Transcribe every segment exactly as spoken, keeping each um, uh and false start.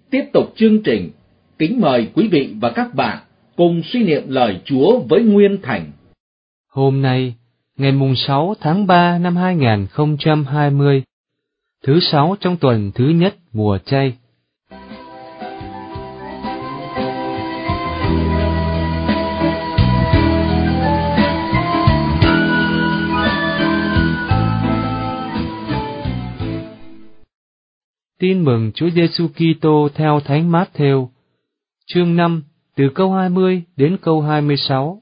Tiếp tục chương trình, kính mời quý vị và các bạn cùng suy niệm lời Chúa với Nguyên Thành. Hôm nay, ngày mùng sáu tháng ba năm hai nghìn không trăm hai mươi, thứ sáu trong tuần thứ nhất mùa chay. Tin mừng Chúa Giêsu Kitô theo Thánh Mát-thêu, chương năm, từ câu hai mươi đến câu hai mươi sáu.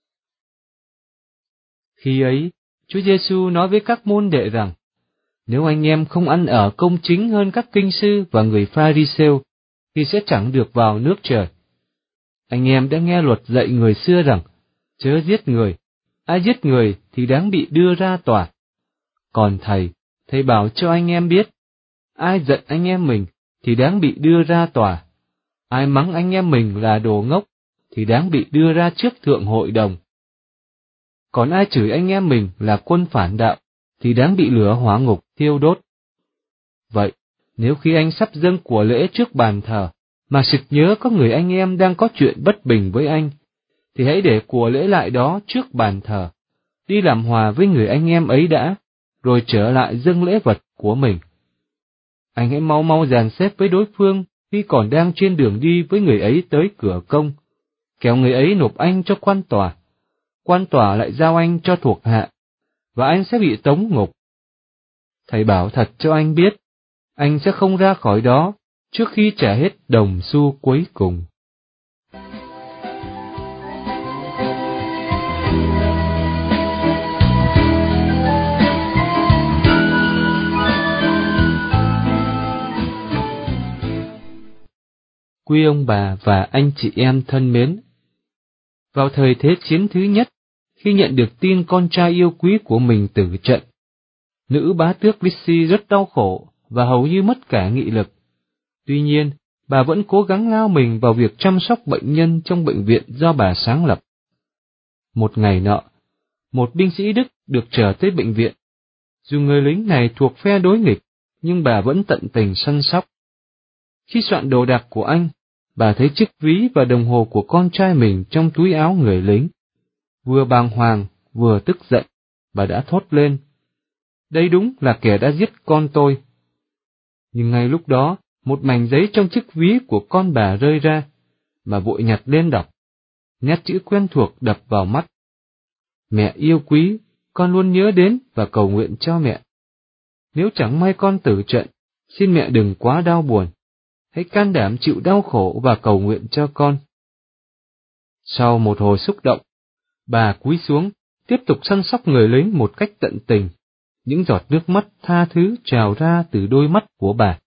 Khi ấy, Chúa Giêsu nói với các môn đệ rằng: nếu anh em không ăn ở công chính hơn các kinh sư và người Pha-ri-sêu, thì sẽ chẳng được vào nước Trời. Anh em đã nghe luật dạy người xưa rằng: chớ giết người, ai giết người thì đáng bị đưa ra tòa. Còn thầy, thầy bảo cho anh em biết, ai giận anh em mình thì đáng bị đưa ra tòa. Ai mắng anh em mình là đồ ngốc thì đáng bị đưa ra trước thượng hội đồng. Còn ai chửi anh em mình là quân phản đạo thì đáng bị lửa hỏa ngục thiêu đốt. Vậy, nếu khi anh sắp dâng của lễ trước bàn thờ, mà sực nhớ có người anh em đang có chuyện bất bình với anh, thì hãy để của lễ lại đó trước bàn thờ, đi làm hòa với người anh em ấy đã, rồi trở lại dâng lễ vật của mình. Anh hãy mau mau dàn xếp với đối phương khi còn đang trên đường đi với người ấy tới cửa công, kẻo người ấy nộp anh cho quan tòa, quan tòa lại giao anh cho thuộc hạ, và anh sẽ bị tống ngục. Thầy bảo thật cho anh biết, anh sẽ không ra khỏi đó trước khi trả hết đồng xu cuối cùng. Quý ông bà và anh chị em thân mến, vào thời Thế chiến thứ nhất, khi nhận được tin con trai yêu quý của mình tử trận, nữ bá tước Lizzie rất đau khổ và hầu như mất cả nghị lực. Tuy nhiên, bà vẫn cố gắng lao mình vào việc chăm sóc bệnh nhân trong bệnh viện do bà sáng lập. Một ngày nọ, một binh sĩ Đức được trở tới bệnh viện. Dù người lính này thuộc phe đối nghịch, nhưng bà vẫn tận tình săn sóc. Khi soạn đồ đạc của anh, bà thấy chiếc ví và đồng hồ của con trai mình trong túi áo người lính. Vừa bàng hoàng, vừa tức giận, bà đã thốt lên: đây đúng là kẻ đã giết con tôi. Nhưng ngay lúc đó, một mảnh giấy trong chiếc ví của con bà rơi ra, bà vội nhặt lên đọc. Nét chữ quen thuộc đập vào mắt: mẹ yêu quý, con luôn nhớ đến và cầu nguyện cho mẹ. Nếu chẳng may con tử trận, xin mẹ đừng quá đau buồn. Hãy can đảm chịu đau khổ và cầu nguyện cho con. Sau một hồi xúc động, bà cúi xuống, tiếp tục săn sóc người lính một cách tận tình. Những giọt nước mắt tha thứ trào ra từ đôi mắt của bà.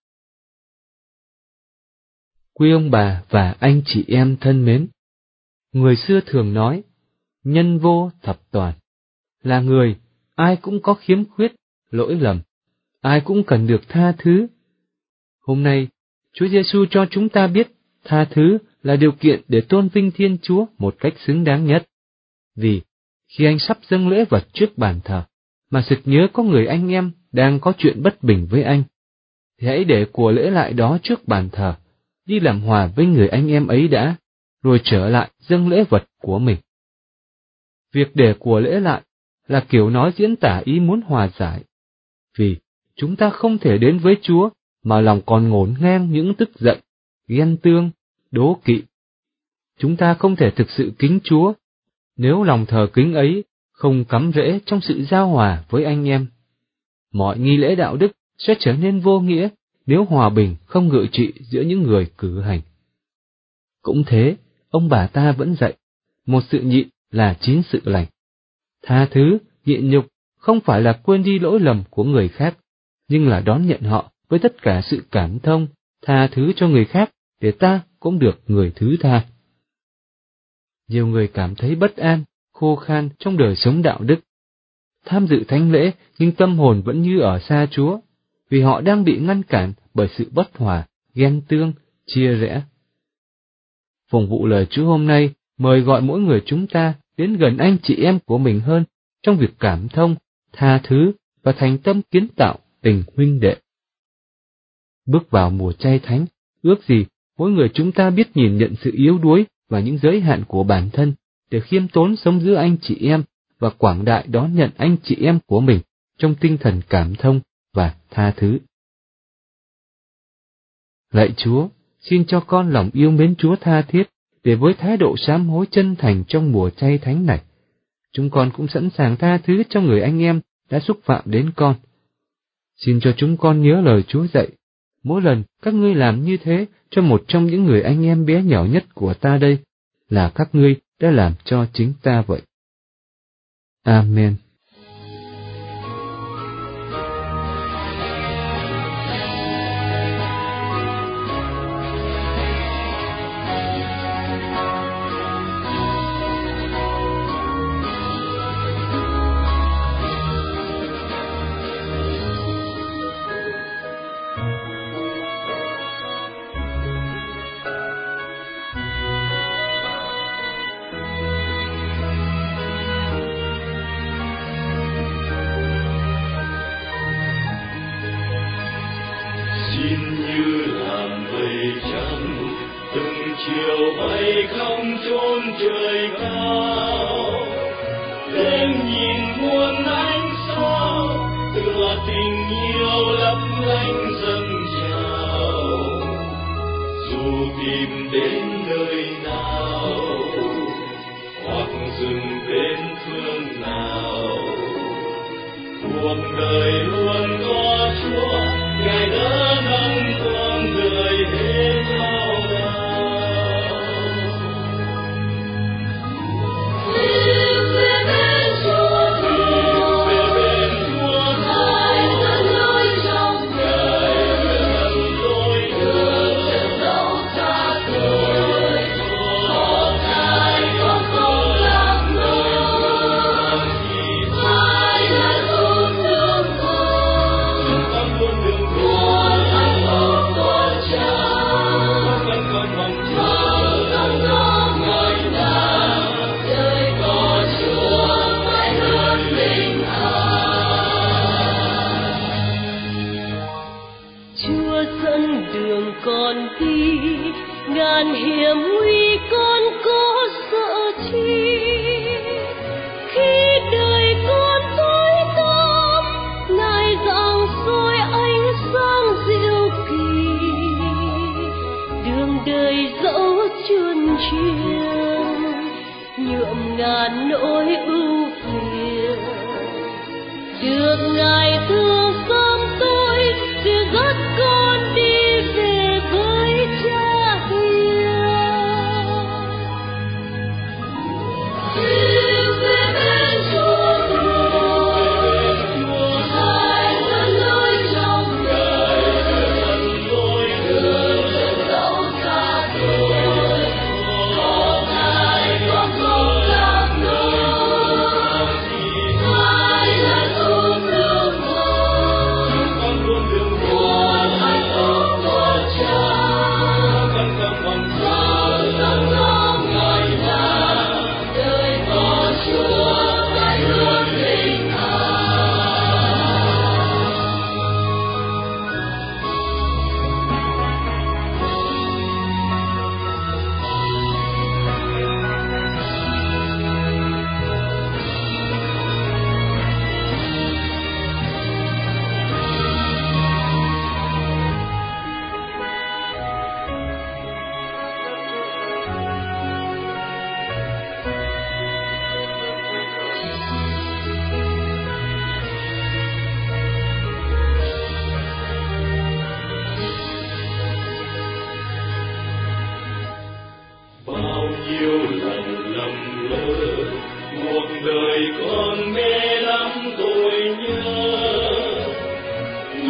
Quý ông bà và anh chị em thân mến, người xưa thường nói, nhân vô thập toàn. Là người, ai cũng có khiếm khuyết, lỗi lầm, ai cũng cần được tha thứ. Hôm nay, Chúa Giêsu cho chúng ta biết tha thứ là điều kiện để tôn vinh Thiên Chúa một cách xứng đáng nhất. Vì khi anh sắp dâng lễ vật trước bàn thờ, mà sực nhớ có người anh em đang có chuyện bất bình với anh, thì hãy để của lễ lại đó trước bàn thờ, đi làm hòa với người anh em ấy đã, rồi trở lại dâng lễ vật của mình. Việc để của lễ lại là kiểu nói diễn tả ý muốn hòa giải, vì chúng ta không thể đến với Chúa mà lòng còn ngổn ngang những tức giận, ghen tương, đố kỵ. Chúng ta không thể thực sự kính Chúa nếu lòng thờ kính ấy không cắm rễ trong sự giao hòa với anh em. Mọi nghi lễ đạo đức sẽ trở nên vô nghĩa nếu hòa bình không ngự trị giữa những người cử hành. Cũng thế, ông bà ta vẫn dạy, một sự nhịn là chín sự lành. Tha thứ, nhịn nhục không phải là quên đi lỗi lầm của người khác, nhưng là đón nhận họ với tất cả sự cảm thông, tha thứ cho người khác để ta cũng được người thứ tha. Nhiều người cảm thấy bất an, khô khan trong đời sống đạo đức. Tham dự thánh lễ nhưng tâm hồn vẫn như ở xa Chúa, vì họ đang bị ngăn cản bởi sự bất hòa, ghen tương, chia rẽ. Phụng vụ lời Chúa hôm nay mời gọi mỗi người chúng ta đến gần anh chị em của mình hơn trong việc cảm thông, tha thứ và thành tâm kiến tạo tình huynh đệ. Bước vào mùa chay thánh Ước gì mỗi người chúng ta biết nhìn nhận sự yếu đuối và những giới hạn của bản thân, để khiêm tốn sống giữa anh chị em và quảng đại đón nhận anh chị em của mình trong tinh thần cảm thông và tha thứ. Lạy Chúa, xin cho con lòng yêu mến Chúa tha thiết, để với thái độ sám hối chân thành trong mùa chay thánh này, chúng con cũng sẵn sàng tha thứ cho người anh em đã xúc phạm đến con. Xin cho chúng con nhớ lời Chúa dạy, mỗi lần các ngươi làm như thế cho một trong những người anh em bé nhỏ nhất của ta đây, là các ngươi đã làm cho chính ta vậy. Amen. chiều bay không chốn trời cao, đêm nhìn muôn ánh sao tựa tình yêu lấp lánh dâng trào. Dù tìm đến nơi nào hoặc dừng bên phương nào, cuộc đời luôn có Chúa, Ngài đỡ nâng con người hết đau đớn. Ngàn hiểm nguy con có sợ chi, khi đời con tối tăm Ngài rạng soi ánh sáng diệu kỳ. Đường đời dẫu chươn chiêng nhuộm ngàn nỗi ưu phiền, được Ngài thương xót tôi dìu dắt con đi về với Cha.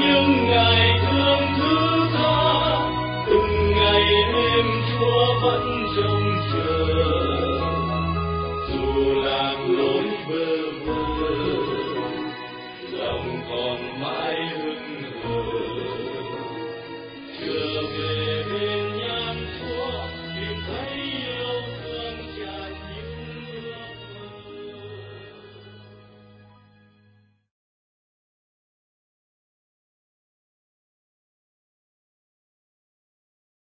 Ngài thương thứ tha, từng ngày đêm Chúa vẫn